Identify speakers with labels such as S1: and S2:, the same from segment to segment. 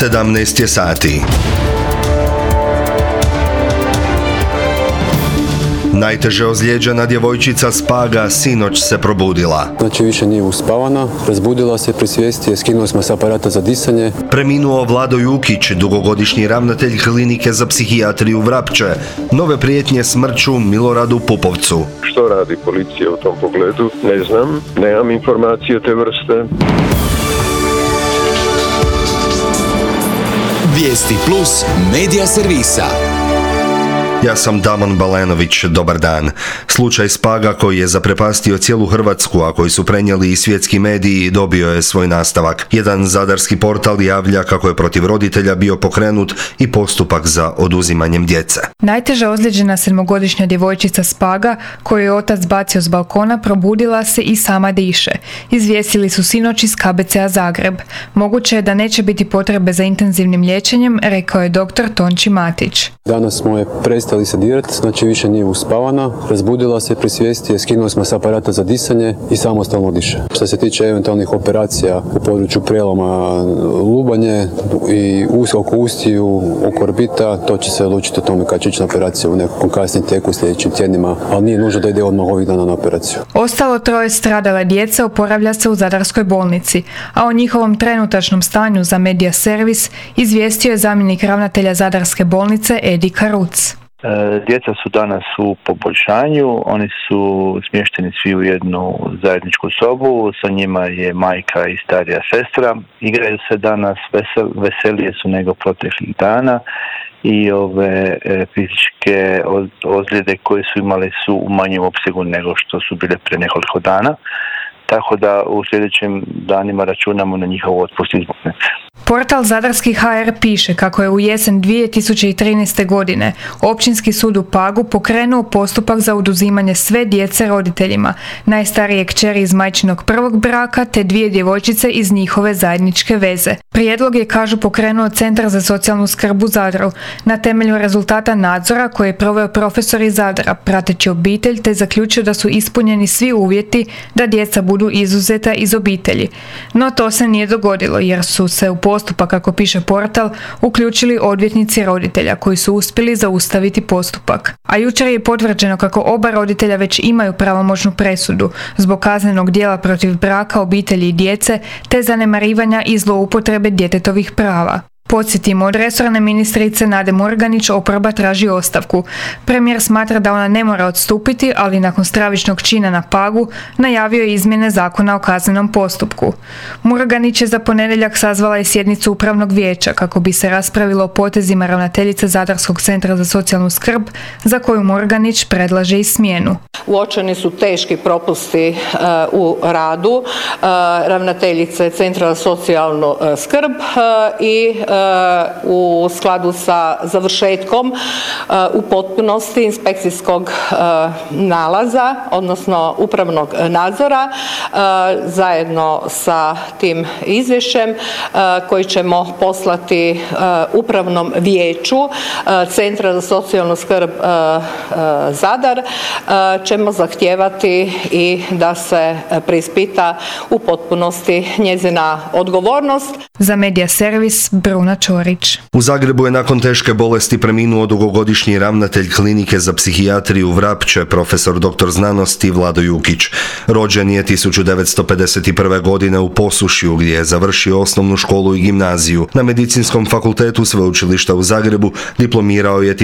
S1: 17 je sati. Najteže ozlijeđena djevojčica s Paga sinoć se probudila.
S2: Znači više nije uspavana, razbudila se, pri svijesti je, skinuli smo s aparata za disanje.
S1: Preminuo Vlado Jukić, dugogodišnji ravnatelj klinike za psihijatriju Vrapče. Nove prijetnje smrću Miloradu Pupovcu.
S3: Što radi policija u tom pogledu? Ne znam, nemam informacije te vrste.
S4: Vijesti Plus medija servisa.
S1: Ja sam Damon Balenović, dobar dan. Slučaj s Paga koji je zaprepastio cijelu Hrvatsku, a koji su prenijeli i svjetski mediji, dobio je svoj nastavak. Jedan zadarski portal javlja kako je protiv roditelja bio pokrenut i postupak za oduzimanjem djece.
S5: Najteže ozlijeđena 7-godišnja djevojčica s Paga, koju je otac bacio s balkona, probudila se i sama diše. Izvijestili su sinoć iz KBC-a Zagreb. Moguće je da neće biti potrebe za intenzivnim liječenjem, rekao je dr. Tonči Matić.
S2: Danas smo je prestali sedirati, znači više nije uspavana, razbudila se, pri svijesti je, skinuli smo s aparata za disanje i samostalno diše. Što se tiče eventualnih operacija u području prijeloma lubanje i oko ustiju, oko orbita, to će se odlučiti o tome kad će ići na operaciju u nekom kasnijem tijeku u sljedećim tjednima, ali nije nužno da ide odmah ovih dana na operaciju.
S5: Ostalo 3 stradale djece oporavlja se u Zadarskoj bolnici, a o njihovom trenutačnom stanju za medija servis izvijestio je zamjenik ravnatelja Zadarske bolnice Edi Karuc.
S6: Djeca su danas u poboljšanju, oni su smješteni svi u jednu zajedničku sobu, sa njima je majka i starija sestra. Igraju se danas, veselije su nego proteklih dana i ove fizičke ozljede koje su imali su u manjem opsegu nego što su bile prije nekoliko dana. Tako da u sljedećim danima računamo na njihov otpust iz bolnice.
S5: Portal Zadarski HR piše kako je u jesen 2013. godine Općinski sud u Pagu pokrenuo postupak za oduzimanje sve djece roditeljima, najstarije kćeri iz majčinog prvog braka te 2 djevojčice iz njihove zajedničke veze. Prijedlog je, kažu, pokrenuo Centar za socijalnu skrb u Zadru na temelju rezultata nadzora koje je proveo profesor iz Zadra prateći obitelj te zaključio da su ispunjeni svi uvjeti da djeca budu izuzeta iz obitelji. No to se nije dogodilo jer su se u postupak, kako piše portal, uključili odvjetnici roditelja koji su uspjeli zaustaviti postupak. A jučer je potvrđeno kako oba roditelja već imaju pravomoćnu presudu zbog kaznenog djela protiv braka, obitelji i djece te zanemarivanja i zloupotrebe djetetovih prava. Podsjetimo, od resorne ministrice Nade Murganić oporba traži ostavku. Premijer smatra da ona ne mora odstupiti, ali nakon stravičnog čina na Pagu najavio je izmjene zakona o kaznenom postupku. Murganić je za ponedjeljak sazvala i sjednicu upravnog vijeća kako bi se raspravilo o potezima ravnateljice Zadarskog centra za socijalnu skrb, za koju Murganić predlaže i smjenu.
S7: Uočeni su teški propusti u radu ravnateljice Centra za socijalnu skrb i u skladu sa završetkom u potpunosti inspekcijskog nalaza, odnosno upravnog nadzora, zajedno sa tim izvješćem koji ćemo poslati upravnom vijeću Centra za socijalnu skrb Zadar, ćemo zahtijevati i da se preispita u potpunosti njezina odgovornost.
S5: Za medija servis Bruna Čorić.
S1: U Zagrebu je nakon teške bolesti preminuo dugogodišnji ravnatelj klinike za psihijatriju Vrapče, profesor dr. znanosti Vlado Jukić. Rođen je 1951. godine u Posušju gdje je završio osnovnu školu i gimnaziju. Na Medicinskom fakultetu Sveučilišta u Zagrebu diplomirao je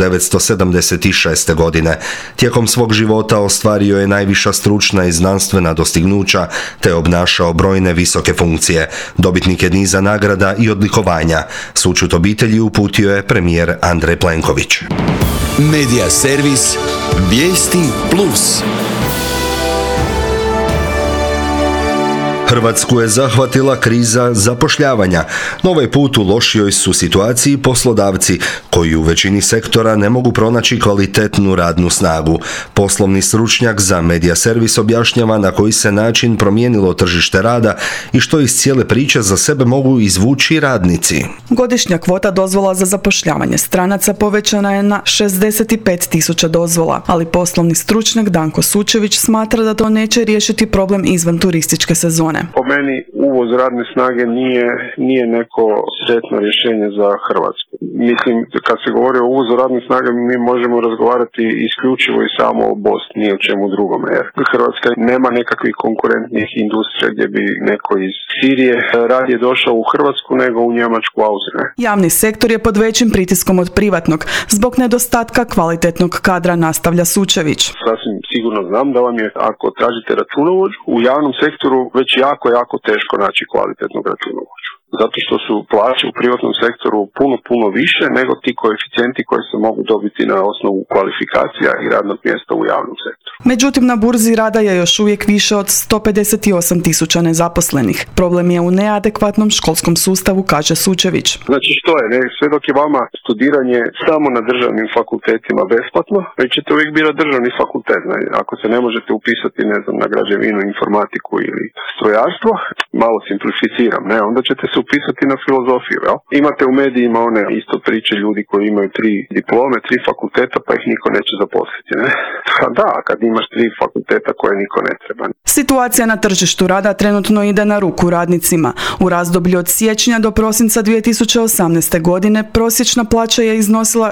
S1: 1976. godine. Tijekom svog života ostvario je najviša stručna i znanstvena dostignuća te obnašao brojne visoke funkcije. Dobitnik je niza nagrada i odlikovanja. Sućut obitelji uputio je premijer Andrej Plenković.
S4: Medija servis Vijesti Plus.
S1: Hrvatsku je zahvatila kriza zapošljavanja. No ovaj put u lošijoj su situaciji poslodavci koji u većini sektora ne mogu pronaći kvalitetnu radnu snagu. Poslovni stručnjak za medija servis objašnjava na koji se način promijenilo tržište rada i što iz cijele priče za sebe mogu izvući radnici.
S8: Godišnja kvota dozvola za zapošljavanje stranaca povećana je na 65.000 dozvola, ali poslovni stručnjak Danko Sučević smatra da to neće riješiti problem izvan turističke sezone.
S9: Po meni uvoz radne snage nije neko sretno rješenje za Hrvatsku. Mislim, kad se govori o uvozu radne snage, mi možemo razgovarati isključivo i samo o Bosni, ni o čemu drugome. Jer Hrvatska nema nekakvih konkurentnih industrija gdje bi neko iz Sirije radije došao u Hrvatsku nego u Njemačku, Austriju.
S8: Javni sektor je pod većim pritiskom od privatnog zbog nedostatka kvalitetnog kadra, nastavlja Sučević.
S9: Sasvim sigurno znam da vam je, ako tražite računovođu, u javnom sektoru već jako teško naći kvalitetnog računovođu. Zato što su plaće u privatnom sektoru puno više nego ti koeficijenti koji se mogu dobiti na osnovu kvalifikacija i radnog mjesta u javnom sektoru.
S8: Međutim, na burzi rada je još uvijek više od 158.000 nezaposlenih. Problem je u neadekvatnom školskom sustavu, kaže Sučević.
S9: Znači što je, sve dok je vama studiranje samo na državnim fakultetima besplatno, vi ćete uvijek birati državni fakultet. Ako se ne možete upisati, na građevinu, informatiku ili strojarstvo, malo simplificiram, onda ćete se upisati na filozofiju. Imate u medijima one isto priče ljudi koji imaju 3 diplome, 3 fakulteta, pa ih niko neće zaposliti. Da, kad imaš 3 fakulteta koje niko ne treba.
S8: Situacija na tržištu rada trenutno ide na ruku radnicima. U razdoblju od siječnja do prosinca 2018. godine prosječna plaća je iznosila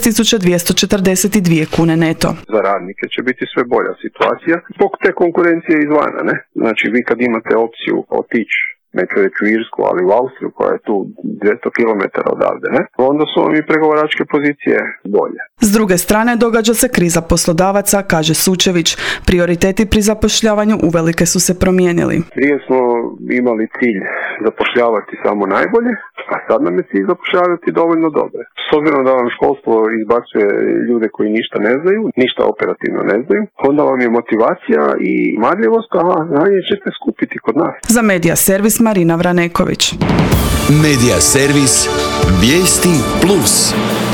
S8: 6.242 kune neto.
S9: Za radnike će biti sve bolja situacija zbog te konkurencije izvana. Znači vi kad imate opciju otići, neću reći u Irsku, ali u Austriju koja je tu 200 km odavde, onda su vam i pregovaračke pozicije bolje.
S8: S druge strane događa se kriza poslodavaca, kaže Sučević. Prioriteti pri zapošljavanju uvelike su se promijenili.
S9: Prije smo imali cilj zapošljavati samo najbolje, a sad nam je cilj zapošljavati dovoljno dobre. S obzirom da vam školstvo izbacuje ljude koji ništa ne znaju, ništa operativno ne znaju, onda vam je motivacija i marljivost, znanje ćete skupiti kod nas.
S8: Za Medija servis Marina Vraneković.
S4: Medija servis Vijesti Plus.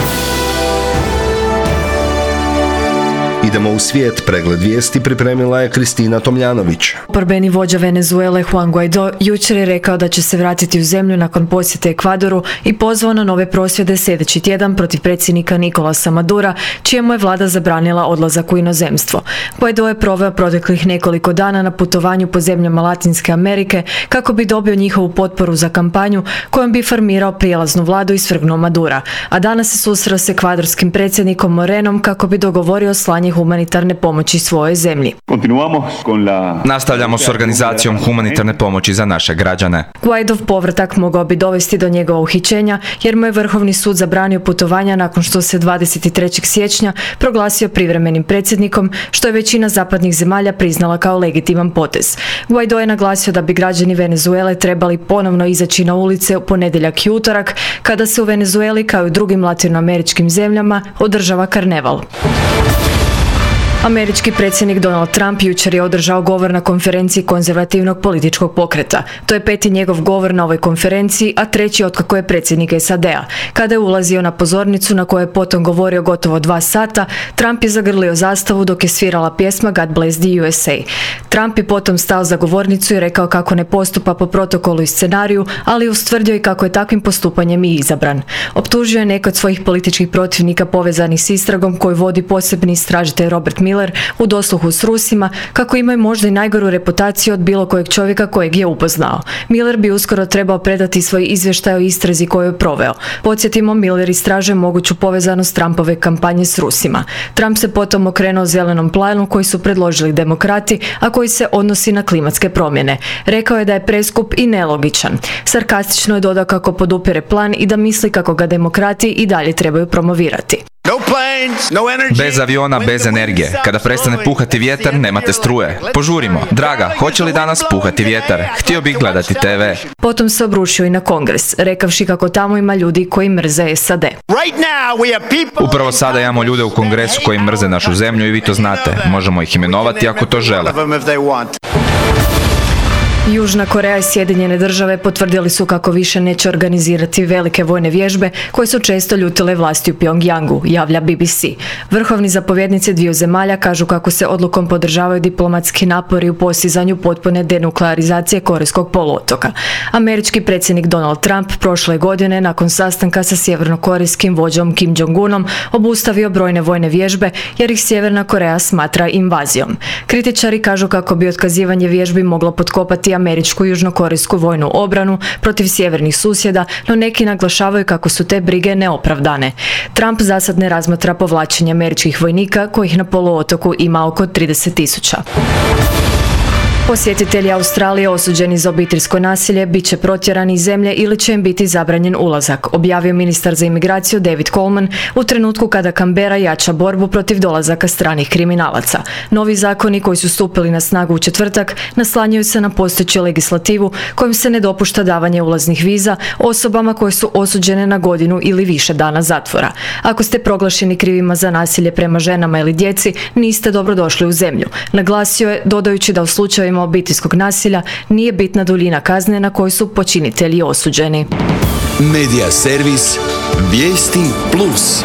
S1: Idemo u svijet, pregled vijesti pripremila je Kristina Tomljanović.
S10: Oporbeni vođa Venezuele Juan Guaido jučer je rekao da će se vratiti u zemlju nakon posjete Ekvadoru i pozvao na nove prosvjede sljedeći tjedan protiv predsjednika Nicolasa Madura, čijemu je vlada zabranila odlazak u inozemstvo. Guaido je proveo proteklih nekoliko dana na putovanju po zemljama Latinske Amerike kako bi dobio njihovu potporu za kampanju kojom bi formirao prijelaznu vladu i svrgnuo Madura, a danas se susreo s ekvadorskim predsjednikom Morenom kako bi dogovorio slanje humanitarne pomoći svojoj zemlji.
S11: Nastavljamo s organizacijom humanitarne pomoći za naše građane.
S10: Guaidov povratak mogao bi dovesti do njegova uhićenja jer mu je Vrhovni sud zabranio putovanja nakon što se 23. siječnja proglasio privremenim predsjednikom, što je većina zapadnih zemalja priznala kao legitiman potez. Guaido je naglasio da bi građani Venezuele trebali ponovno izaći na ulice u ponedjeljak i utorak, kada se u Venezueli kao i u drugim latinoameričkim zemljama održava karneval. Američki predsjednik Donald Trump jučer je održao govor na konferenciji konzervativnog političkog pokreta. To je 5. njegov govor na ovoj konferenciji, a 3. otkako je predsjednik SAD-a. Kada je ulazio na pozornicu na kojoj je potom govorio gotovo 2 sata, Trump je zagrlio zastavu dok je svirala pjesma God Bless the USA. Trump je potom stao za govornicu i rekao kako ne postupa po protokolu i scenariju, ali ustvrdio i kako je takvim postupanjem i izabran. Optužio je neke od svojih političkih protivnika povezanih s istragom koju vodi posebni istražitelj Robert Miller u dosluhu s Rusima, kako imaju možda i najgoru reputaciju od bilo kojeg čovjeka kojeg je upoznao. Miller bi uskoro trebao predati svoj izvještaj o istrazi koju je proveo. Podsjetimo, Miller istražuje moguću povezanost Trumpove kampanje s Rusima. Trump se potom okrenuo zelenom planu koji su predložili demokrati, a koji se odnosi na klimatske promjene. Rekao je da je preskup i nelogičan. Sarkastično je dodao kako podupire plan i da misli kako ga demokrati i dalje trebaju promovirati.
S11: Bez aviona, bez energije. Kada prestane puhati vjetar, nemate struje. Požurimo. Draga, hoće li danas puhati vjetar? Htio bih gledati TV.
S10: Potom se obrušio i na Kongres, rekavši kako tamo ima ljudi koji mrze SAD.
S11: Upravo sada imamo ljude u Kongresu koji mrze našu zemlju i vi to znate. Možemo ih imenovati ako to žele.
S10: Južna Koreja i Sjedinjene Države potvrdili su kako više neće organizirati velike vojne vježbe koje su često ljutile vlasti u Pjongjangu, javlja BBC. Vrhovni zapovjednici dviju zemalja kažu kako se odlukom podržavaju diplomatski napori u postizanju potpune denuklearizacije Korejskog poluotoka. Američki predsjednik Donald Trump prošle godine nakon sastanka sa sjevernokorejskim vođom Kim Jong-unom obustavio brojne vojne vježbe jer ih Sjeverna Koreja smatra invazijom. Kritičari kažu kako bi otkazivanje vježbi moglo potkopati američku južnokorejsku vojnu obranu protiv sjevernih susjeda, no neki naglašavaju kako su te brige neopravdane. Trump zasad ne razmatra povlačenje američkih vojnika, kojih na poluotoku ima oko 30.000. Posjetitelji Australije osuđeni za obiteljsko nasilje bit će protjerani iz zemlje ili će im biti zabranjen ulazak, objavio ministar za imigraciju David Coleman u trenutku kada Canberra jača borbu protiv dolazaka stranih kriminalaca. Novi zakoni koji su stupili na snagu u četvrtak naslanjaju se na postojeću legislativu kojim se ne dopušta davanje ulaznih viza osobama koje su osuđene na godinu ili više dana zatvora. Ako ste proglašeni krivima za nasilje prema ženama ili djeci, niste dobrodošli u zemlju. Naglasio je, dodajući da u slučajevima obiteljskog nasilja nije bitna duljina kazne na koju su počinitelji osuđeni.
S4: Medija servis Vijesti Plus.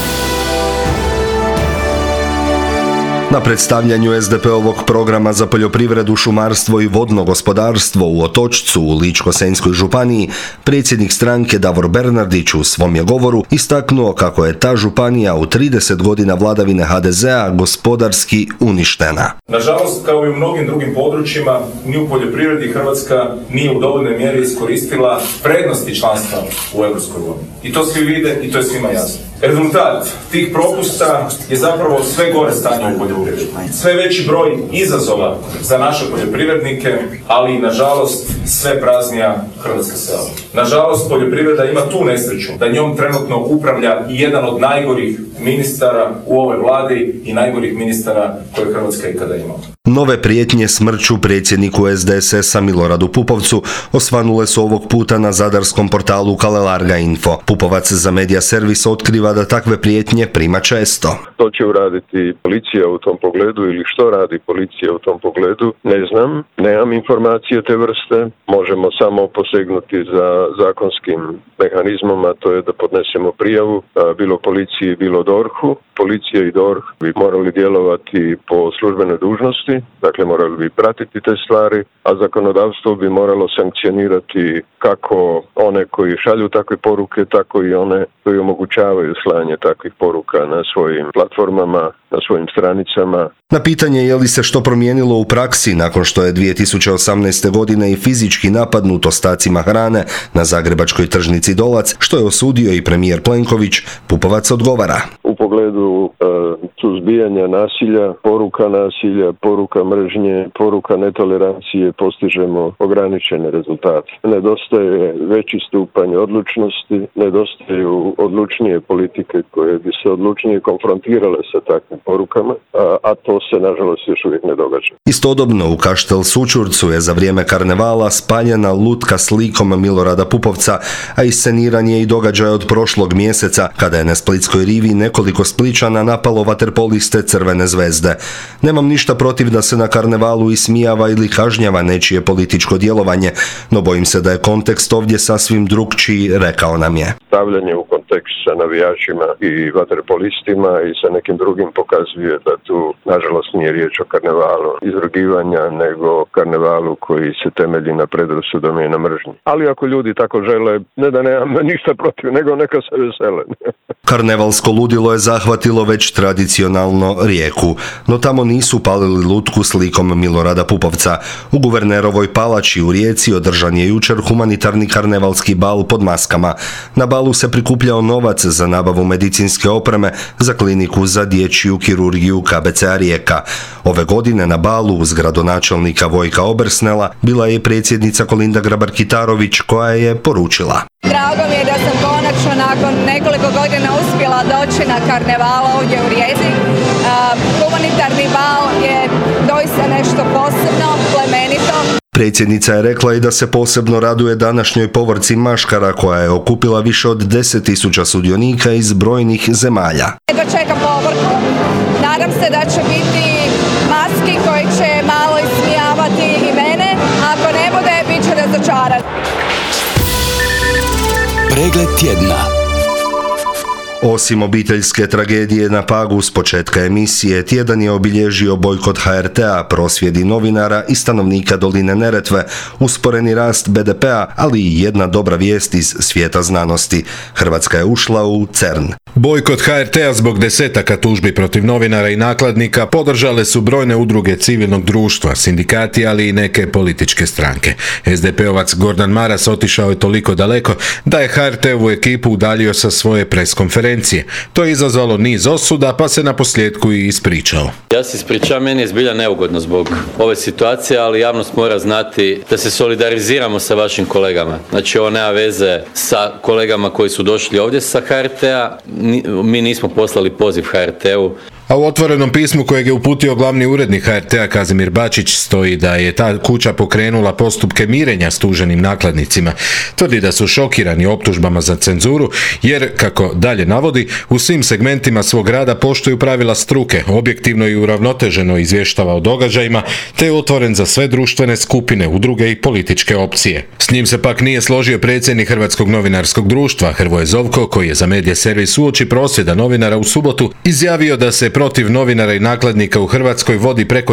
S1: Na predstavljanju SDP-ovog programa za poljoprivredu, šumarstvo i vodno gospodarstvo u Otočcu u Ličko-senjskoj županiji, predsjednik stranke Davor Bernardić u svom je govoru istaknuo kako je ta županija u 30 godina vladavine HDZ-a gospodarski uništena.
S12: Nažalost, kao i u mnogim drugim područjima, ni u poljoprivredi Hrvatska nije u dovoljnoj mjeri iskoristila prednosti članstva u EU. I to svi vide i to je svima jasno. Rezultat tih propusta je zapravo sve gore stanje u poljoprivredi. Sve veći broj izazova za naše poljoprivrednike, ali i nažalost sve praznija hrvatska sela. Nažalost, poljoprivreda ima tu nesreću da njom trenutno upravlja i jedan od najgorih ministara u ovoj vladi i najgorih ministara koje Hrvatska ikada imala.
S1: Nove prijetnje smrću predsjedniku SDSS-a Miloradu Pupovcu osvanule su ovog puta na zadarskom portalu Kalelarga Info. Pupovac za Medija servis otkriva da takve prijetnje prima često.
S3: To će uraditi policija u tom pogledu ili što radi policija u tom pogledu, ne znam, nemam informacije te vrste, možemo samo posegnuti za zakonskim mehanizmom, a to je da podnesemo prijavu, bilo policiji, bilo DORH-u. Policija i DORH bi morali djelovati po službenoj dužnosti, dakle morali bi pratiti te stvari, a zakonodavstvo bi moralo sankcionirati kako one koji šalju takve poruke, tako i one koji omogućavaju slanje takvih poruka na svojim platformama, na svojim stranicama.
S1: Na pitanje je li se što promijenilo u praksi nakon što je 2018. godine i fizički napadnut ostacima hrane na zagrebačkoj tržnici Dolac, što je osudio i premijer Plenković, Pupovac odgovara.
S3: U pogledu suzbijanja nasilja, poruka mržnje, poruka netolerancije postižemo ograničene rezultate. Nedostaje veći stupanj odlučnosti, nedostaju odlučnije politike koje bi se odlučnije konfrontirale sa takvim porukama, a to se nažalost još uvijek ne događa.
S1: Istodobno u Kaštel Sućurcu je za vrijeme karnevala spaljena lutka s likom Milorada Pupovca, a isceniran je i događaj od prošlog mjeseca kada je na Splitskoj rivi nekoliko Splićana napalo vaterpoliste Crvene zvezde. Nemam ništa protiv da se na karnevalu ismijava ili kažnjava nečije političko djelovanje, no bojim se da je kontekst ovdje sasvim drukčiji, rekao nam je.
S3: Stavljanje u kontekst sa navijačima i vaterpolistima i sa nekim drugim pokazuje da tu nažalost nije riječ o karnevalu izrugivanja, nego karnevalu koji se temelji na predrasudama i na mržnji. Ali ako ljudi tako žele, ne da nemam ništa protiv, nego neka se vesele.
S1: Karnevalsko ludilo je zahvatilo već tradicionalno Rijeku, no tamo nisu palili lutku s likom Milorada Pupovca. U Guvernerovoj palači u Rijeci održan je jučer humanitarni karnevalski bal pod maskama. Na balu se prikupljao novac za nabavu medicinske opreme za kliniku za dječju kirurgiju KBC-a Rijeka. Ove godine na balu uz gradonačelnika Vojka Obersnela bila je predsjednica Kolinda Grabar-Kitarović koja je poručila.
S13: Drago mi je da sam konačno nakon nekoliko godina uspjela doći na karneval ovdje u Rijeci. Humanitarni bal je doista nešto posebno, plemenito.
S1: Predsjednica je rekla i da se posebno raduje današnjoj povorci maškara koja je okupila više od 10.000 sudionika iz brojnih zemalja.
S13: Jedva čekam povorku. Nadam se da će biti maski koji će malo ismijavati i mene. Ako ne bude, bit će razočaran.
S4: Pregled tjedna.
S1: Osim obiteljske tragedije na Pagu s početka emisije, tjedan je obilježio bojkot HRT-a, prosvjedi novinara i stanovnika doline Neretve, usporeni rast BDP-a, ali i jedna dobra vijest iz svijeta znanosti. Hrvatska je ušla u CERN.
S14: Bojkot HRT-a zbog desetaka tužbi protiv novinara i nakladnika podržale su brojne udruge civilnog društva, sindikati, ali i neke političke stranke. SDP-ovac Gordan Maras otišao je toliko daleko da je HRT-ovu ekipu udaljio sa svoje preskonferencije. To je izazvalo niz osuda, pa se naposljetku i ispričao.
S15: Ja se ispričavam, meni je zbilja neugodno zbog ove situacije, ali javnost mora znati da se solidariziramo sa vašim kolegama. Znači, ovo nema veze sa kolegama koji su došli ovdje sa HRT-a. Mi nismo poslali poziv HRT-u.
S14: A u otvorenom pismu kojeg je uputio glavni urednik HRT-a Kazimir Bačić stoji da je ta kuća pokrenula postupke mirenja s tuženim nakladnicima. Tvrdi da su šokirani optužbama za cenzuru jer, kako dalje navodi, u svim segmentima svog rada poštuju pravila struke, objektivno i uravnoteženo izvještava o događajima, te je otvoren za sve društvene skupine, udruge i političke opcije. S njim se pak nije složio predsjednik Hrvatskog novinarskog društva Hrvoje Zovko, koji je za Medija servis uoči prosvjeda novinara u subotu izjavio da se protiv novinara i nakladnika u Hrvatskoj vodi preko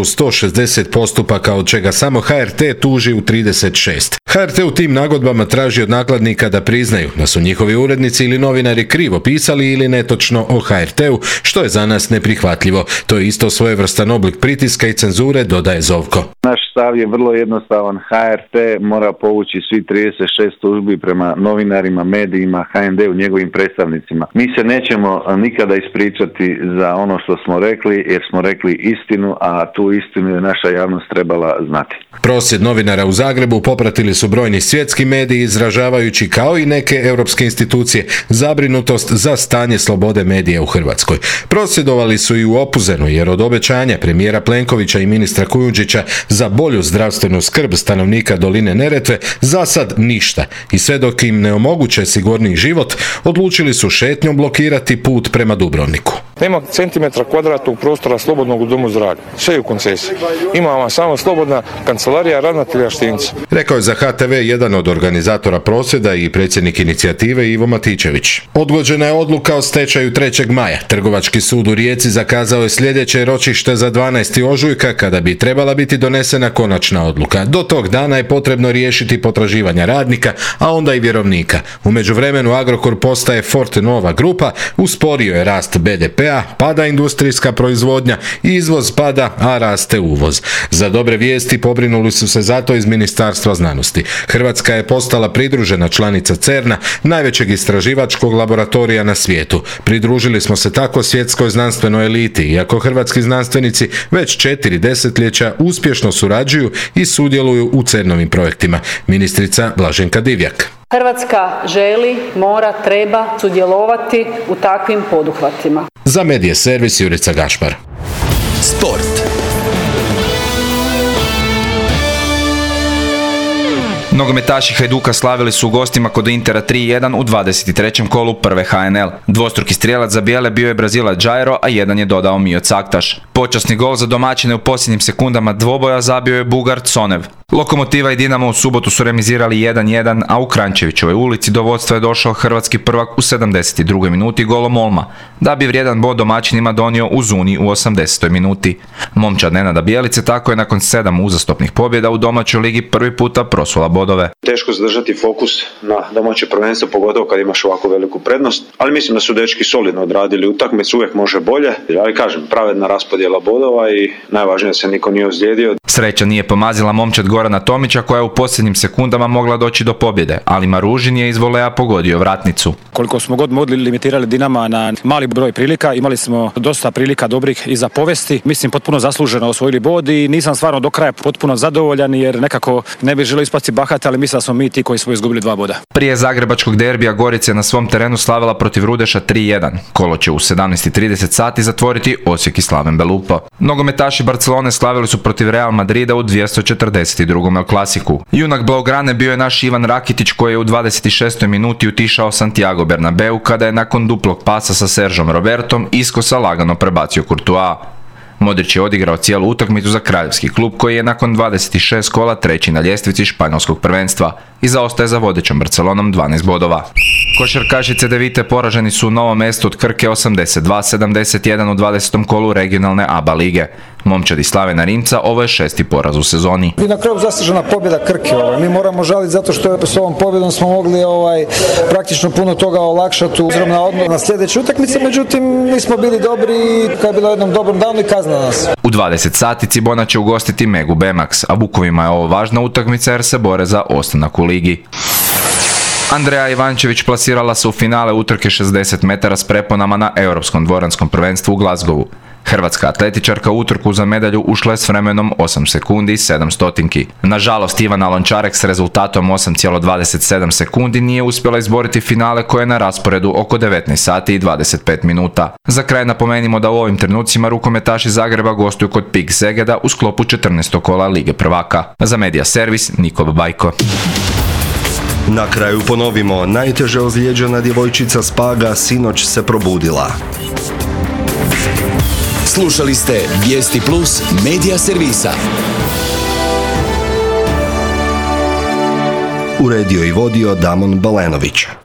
S14: 1160 postupaka, od čega samo HRT tuži u 36. HRT u tim nagodbama traži od nakladnika da priznaju da su njihovi urednici ili novinari krivo pisali ili netočno o HRT-u, što je za nas neprihvatljivo. To je isto svojevrstan oblik pritiska i cenzure, dodaje Zovko.
S6: Naš stav je vrlo jednostavan. HRT mora povući svi 36 tužbi prema novinarima, medijima, HND-u, njegovim predstavnicima. Mi se nećemo nikada ispričati za ono što smo rekli, jer smo rekli istinu, a tu istinu je naša javnost trebala znati.
S14: Prosvjed novinara u Zagrebu popratili su brojni svjetski mediji, izražavajući, kao i neke europske institucije, zabrinutost za stanje slobode medija u Hrvatskoj. Prosvjedovali su i u Opuzenu, jer od obećanja premijera Plenkovića i ministra Kujundžića za bolju zdravstvenu skrb stanovnika doline Neretve za sad ništa. I sve dok im ne omoguće sigurniji život, odlučili su šetnjom blokirati put prema Dubrovniku.
S16: Nema centimetra kvadratnog prostora slobodnog u domu zdravlja. Sve je u koncesiji. Imamo samo slobodna kancelarija ravnatelja Štinca.
S14: Rekao je za HTV jedan od organizatora prosvjeda i predsjednik inicijative Ivo Matičević. Odgođena je odluka o stečaju 3. maja. Trgovački sud u Rijeci zakazao je sljedeće ročište za 12. ožujka kada bi trebala biti donesena konačna odluka. Do tog dana je potrebno riješiti potraživanja radnika, a onda i vjerovnika. U međuvremenu Agrokor postaje Fortenova grupa, usporio je rast BDP-a, pada industrijska proizvodnja, izvoz pada, a raste uvoz. Za dobre vijesti pobrinuli su se zato iz Ministarstva znanosti. Hrvatska je postala pridružena članica CERN-a, najvećeg istraživačkog laboratorija na svijetu. Pridružili smo se tako svjetskoj znanstvenoj eliti, iako hrvatski znanstvenici već 4 desetljeća uspješno surađuju i sudjeluju u CERN-ovim projektima. Ministrica Blaženka Divjak.
S17: Hrvatska želi, mora, treba sudjelovati u takvim poduhvatima.
S14: Za Medija servis Jurica Gašpar.
S4: Sport.
S11: Nogometaši Hajduka slavili su u gostima kod Intera 3-1 u 23. kolu prve HNL. Dvostruki strijelac za bijele bio je Brazilac Jairo, a jedan je dodao Mio Caktaš. Počasni gol za domaćine u posljednjim sekundama dvoboja zabio je Bugar Conev. Lokomotiva i Dinamo u subotu su remizirali 1-1, a u Krančevićevoj ulici do vodstva je došao hrvatski prvak u 72. minuti golom Olma, da bi vrijedan bod domaćinima donio u Zuni u 80. minuti. Momčad Nenada Bijelice tako je nakon 7 uzastopnih pobjeda u domaćoj ligi prvi puta prosula bodove.
S18: Teško zadržati fokus na domaće prvenstvo, pogotovo kad imaš ovako veliku prednost, ali mislim da su dečki solidno odradili utakmicu, uvijek može bolje, ali kažem, pravedna raspodjela bodova i najvažnije da se niko nije ozlijedio.
S11: Sreća nije pomazila momčad Gorana Tomića koja je u posljednjim sekundama mogla doći do pobjede, ali Maružin je iz volea pogodio vratnicu.
S19: Koliko smo god mogli limitirali Dinama na mali broj prilika, imali smo dosta prilika dobrih i za povesti. Mislim, potpuno zasluženo osvojili bod i nisam stvarno do kraja potpuno zadovoljan jer nekako ne bih želio ispasti bahat, ali mislim da smo mi ti koji smo izgubili 2 boda.
S11: Prije zagrebačkog derbija Gorica je na svom terenu slavila protiv Rudeša 3-1. Kolo će u 17:30 sati zatvoriti Osijek i Slaven Belupo. Nogometaši Barcelone slavili su protiv Real Madrida u 242. El Klasiku. Junak Blaugrane bio je naš Ivan Rakitić koji je u 26. minuti utišao Santiago Bernabeu kada je nakon duplog pasa sa Seržom Robertom iskosa lagano prebacio Courtois. Modrić je odigrao cijelu utakmicu za kraljevski klub koji je nakon 26 kola treći na ljestvici španjolskog prvenstva. i zaostaje za vodećom Barcelonom 12 bodova. Košarkaši Cedevite poraženi su u Novom Mestu od Krke 82-71 u 20. kolu regionalne ABA lige. Momčadi Slavena Rimca ovo je 6. poraz u sezoni.
S20: I na kraju zaslužena pobjeda Krke. Mi moramo žaliti zato što s ovom pobjedom smo mogli praktično puno toga olakšati uzrom na odmor na sljedeće utakmice, međutim nismo bili dobri i kad je bilo jednom dobrom danu i kazna nas.
S11: U 20 sati Cibona će ugostiti Megu Bemax, a Vukovima je ovo važna utakmica jer se bore za ostanak u ligi. Andreja Ivančević plasirala se u finale utrke 60 metara s preponama na Europskom dvoranskom prvenstvu u Glasgowu. Hrvatska atletičarka u utrku za medalju ušla je s vremenom 8 sekundi i 7 stotinki. Nažalost, Ivana Lončarek s rezultatom 8,27 sekundi nije uspjela izboriti finale koje je na rasporedu oko 19 sati i 25 minuta. Za kraj napomenimo da u ovim trenucima rukometaši Zagreba gostuju kod PIK Segeda u sklopu 14. kola Lige prvaka. Za Medija servis Niko Bajko.
S1: Na kraju ponovimo, najteže ozlijeđena djevojčica s Paga sinoć se probudila.
S4: Slušali ste Vijesti Plus Medija servisa.
S1: Uredio i vodio Damon Balenović.